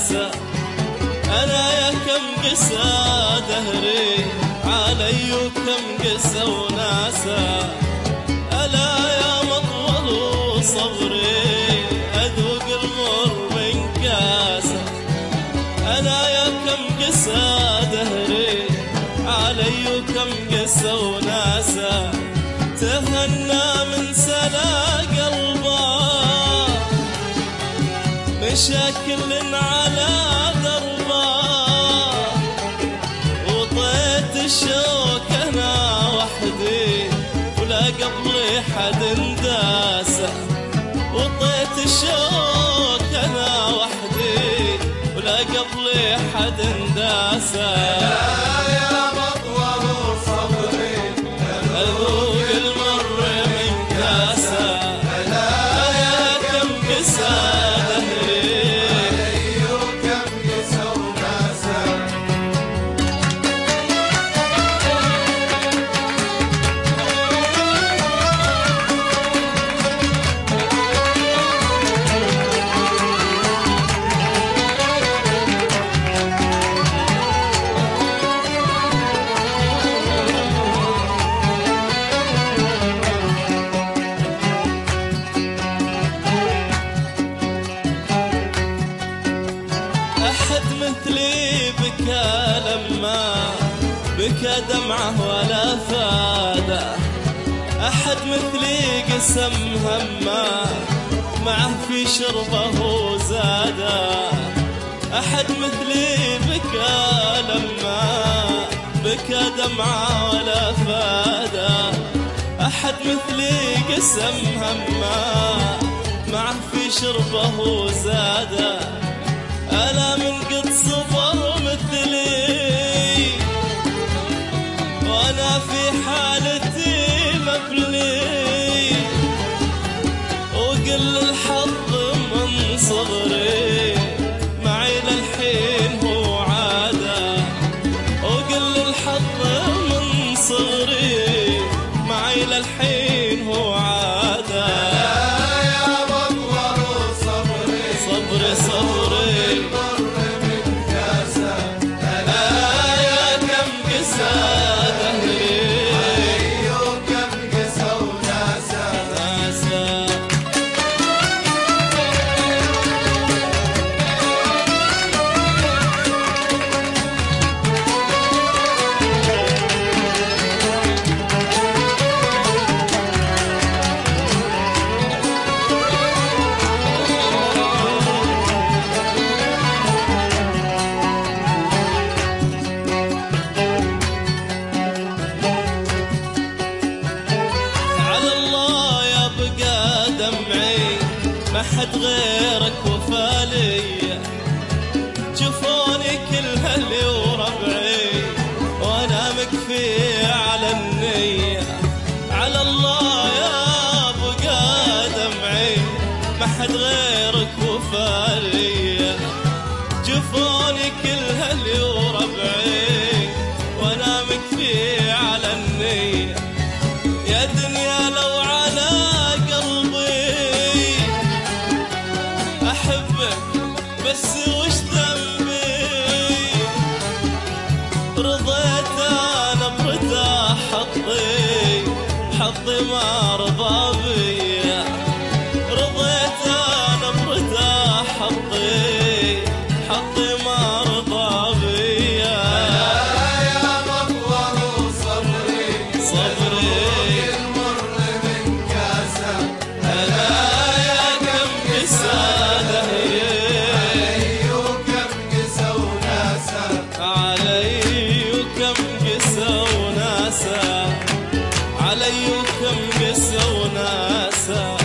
وناسا. أنا يا كم قسى دهري علي وكم قسى وناسا. ألا يا مطول صبري أذوق المر من كاسة. أنا يا كم قسى دهري علي وكم قسى وناسا. تهنى من سلا قلبه مشاكل على دربه. وطيت الشوك أنا وحدي ولا قبلي حد انداسه. وطيت الشوك أنا وحدي ولا قبلي حد انداسه. مثلي بكى لما بكى دمعه ولا فاده. أحد مثلي قسم همه معه في شربه وزاده. أحد مثلي بكى لما بكى دمعه ولا فاده. أحد مثلي قسم همه معه في شربه وزاده. ألا من قد صبر مثلي وأنا في حالتي مبلي. وقل الحظ من صغري معي للحين هو عادة. وقل الحظ من صغري معي للحين هو عادة. يا مطور صبري صبري صبري ما حد غيرك وفالي. جفوني كل هلي وربعي وانا مكفي على النية. على الله يا بقى دمعي ما حد غيرك وفالي. جفوني كل هلي وربعي وانا مكفي على النية. يا دنيا لو على بس وش ذنبي. رضيت انا برتاح حظي ما رضى بي. رضيت انا برتاح حظي ما رضى بي. يا مطور صبري صبري المر من كاسة. ألا يا كم قسى دهري علي وكم قسى وناسا. علي وكم قسى وناسا.